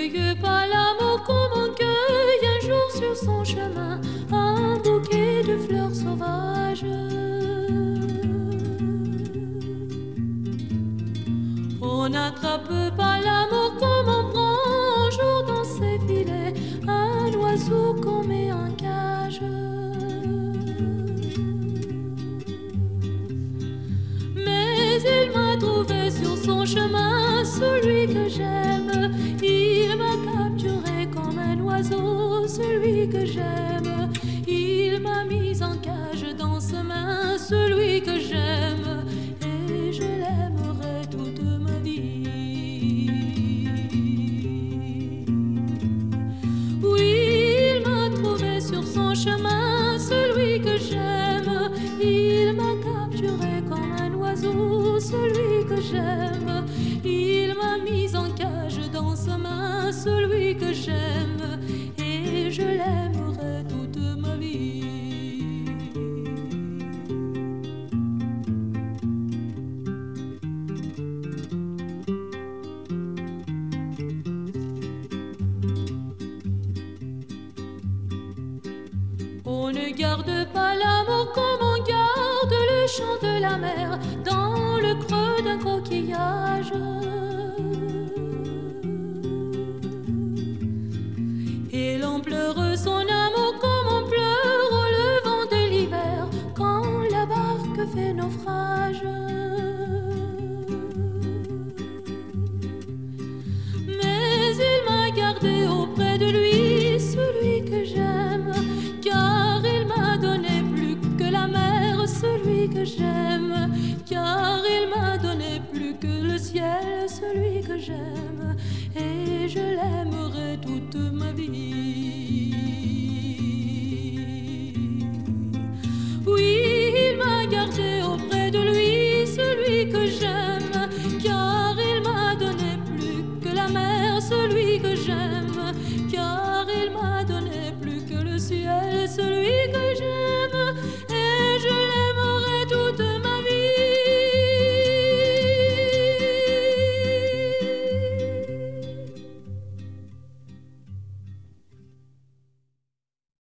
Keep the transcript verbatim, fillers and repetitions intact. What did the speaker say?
cueille pas l'amour comme on cueille un jour sur son chemin un bouquet de fleurs sauvages. On n'attrape pas l'amour comme on prend un jour dans ses filets un oiseau qu'on met en cage. Mais il m'a trouvé sur son chemin celui que j'aime. Il m'a capturé comme un oiseau, celui que j'aime. Il m'a mis en cage dans ses mains, celui que j'aime. Et je l'aimerai toute ma vie. Oui, il m'a trouvé sur son chemin celui que j'aime. Il m'a capturé comme un oiseau, celui que j'aime. Il m'a mis en cage dans sa main, celui que j'aime. Et je l'aimerai toute ma vie. On ne garde pas l'amour comme on garde le chant de la mer dans le creux d'un coquillage. Et l'on pleure son amour comme on pleure au levant de l'hiver quand la barque fait naufrage. Mais il m'a gardé auprès de lui celui que j'aime, car il m'a donné plus que la mer, celui que j'aime.